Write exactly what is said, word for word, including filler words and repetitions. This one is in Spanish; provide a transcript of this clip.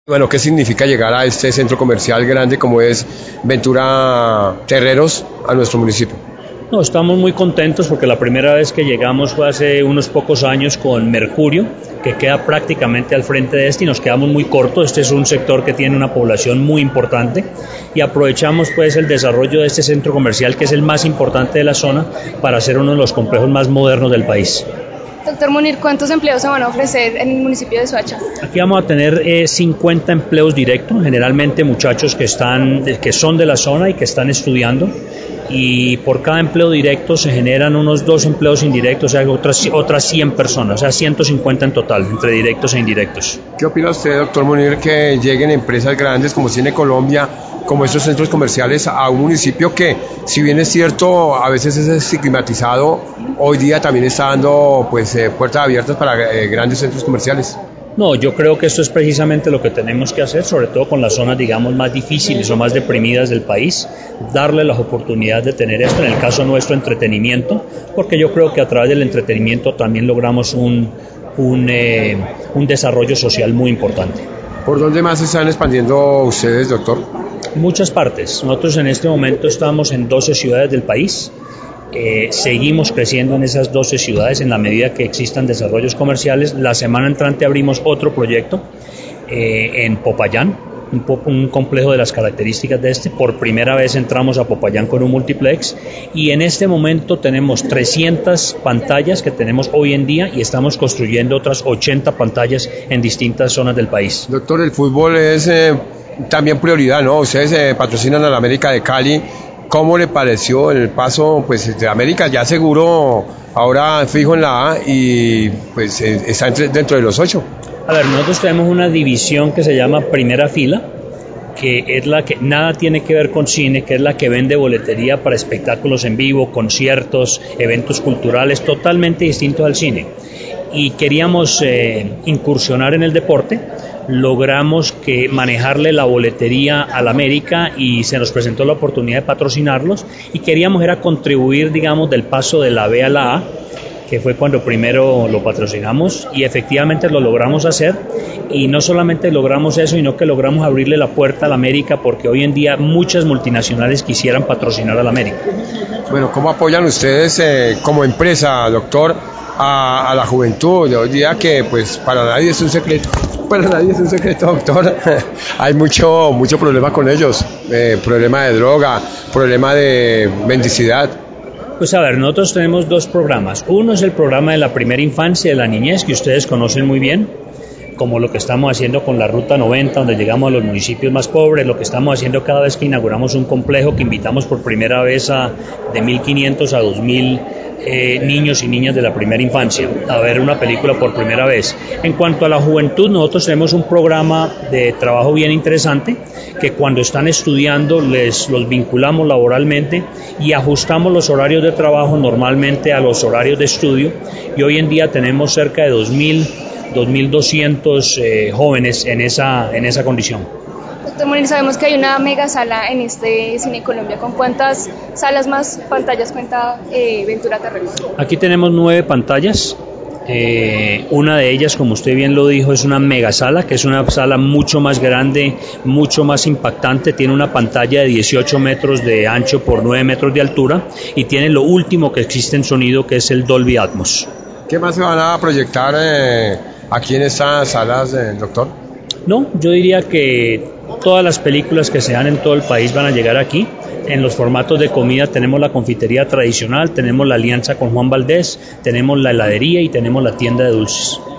Bueno, ¿qué significa llegar a este centro comercial grande como es Ventura Terreros a nuestro municipio? No, estamos muy contentos porque la primera vez que llegamos fue hace unos pocos años con Mercurio, que queda prácticamente al frente de este y nos quedamos muy cortos. Este es un sector que tiene una población muy importante y aprovechamos pues el desarrollo de este centro comercial, que es el más importante de la zona, para hacer uno de los complejos más modernos del país. Doctor Munir, ¿cuántos empleos se van a ofrecer en el municipio de Soacha? Aquí vamos a tener eh, cincuenta empleos directos, generalmente muchachos que, están, que son de la zona y que están estudiando, y por cada empleo directo se generan unos dos empleos indirectos, o sea, otras, otras cien personas, o sea, ciento cincuenta en total, entre directos e indirectos. ¿Qué opina usted, doctor Munir, que lleguen empresas grandes como Cine Colombia, como estos centros comerciales, a un municipio que, si bien es cierto, a veces es estigmatizado, hoy día también está dando pues eh, puertas abiertas para eh, grandes centros comerciales? No, yo creo que esto es precisamente lo que tenemos que hacer, sobre todo con las zonas, digamos, más difíciles o más deprimidas del país, darle las oportunidades de tener esto, en el caso nuestro, entretenimiento, porque yo creo que a través del entretenimiento también logramos un, un, eh, un desarrollo social muy importante. ¿Por dónde más se están expandiendo ustedes, doctor? Muchas partes. Nosotros en este momento estamos en doce ciudades del país. Eh, seguimos creciendo en esas doce ciudades en la medida que existan desarrollos comerciales. La semana entrante abrimos otro proyecto eh, en Popayán, un, un complejo de las características de este. Por primera vez entramos a Popayán con un multiplex y en este momento tenemos trescientas pantallas que tenemos hoy en día y estamos construyendo otras ochenta pantallas en distintas zonas del país. Doctor, el fútbol es eh, también prioridad, ¿no? Ustedes eh, patrocinan a la América de Cali. ¿Cómo le pareció el paso pues de América? Ya seguro ahora fijo en la A y pues está entre, dentro de los ocho. A ver, nosotros tenemos una división que se llama Primera Fila, que es la que nada tiene que ver con cine, que es la que vende boletería para espectáculos en vivo, conciertos, eventos culturales, totalmente distintos al cine. Y queríamos eh, incursionar en el deporte. Logramos que manejarle la boletería al América y se nos presentó la oportunidad de patrocinarlos y queríamos era contribuir, digamos, del paso de la B a la A, que fue cuando primero lo patrocinamos y efectivamente lo logramos hacer. Y no solamente logramos eso, sino que logramos abrirle la puerta al América, porque hoy en día muchas multinacionales quisieran patrocinar al América. Bueno, ¿cómo apoyan ustedes eh, como empresa, doctor, a, a la juventud de hoy día, que pues para nadie es un secreto? Para nadie es un secreto, doctor. Hay mucho mucho problema con ellos, eh, problema de droga, problema de mendicidad. Pues a ver, nosotros tenemos dos programas. Uno es el programa de la primera infancia, de la niñez, que ustedes conocen muy bien, como lo que estamos haciendo con la Ruta noventa, donde llegamos a los municipios más pobres, lo que estamos haciendo cada vez que inauguramos un complejo, que invitamos por primera vez a de mil quinientos a dos mil eh, niños y niñas de la primera infancia a ver una película por primera vez. En cuanto a la juventud, nosotros tenemos un programa de trabajo bien interesante, que cuando están estudiando les los vinculamos laboralmente y ajustamos los horarios de trabajo normalmente a los horarios de estudio, y hoy en día tenemos cerca de dos mil dos mil doscientos eh, jóvenes en esa, en esa condición. Doctor Munir, sabemos que hay una mega sala en este Cine Colombia. ¿Con cuántas salas más pantallas cuenta eh, Ventura Terreros? Aquí tenemos nueve pantallas. Eh, una de ellas, como usted bien lo dijo, es una mega sala, que es una sala mucho más grande, mucho más impactante. Tiene una pantalla de dieciocho metros de ancho por nueve metros de altura y tiene lo último que existe en sonido, que es el Dolby Atmos. ¿Qué más se van a proyectar eh, aquí en estas salas, eh, doctor? No, yo diría que todas las películas que se dan en todo el país van a llegar aquí. En los formatos de comida tenemos la confitería tradicional, tenemos la alianza con Juan Valdés, tenemos la heladería y tenemos la tienda de dulces.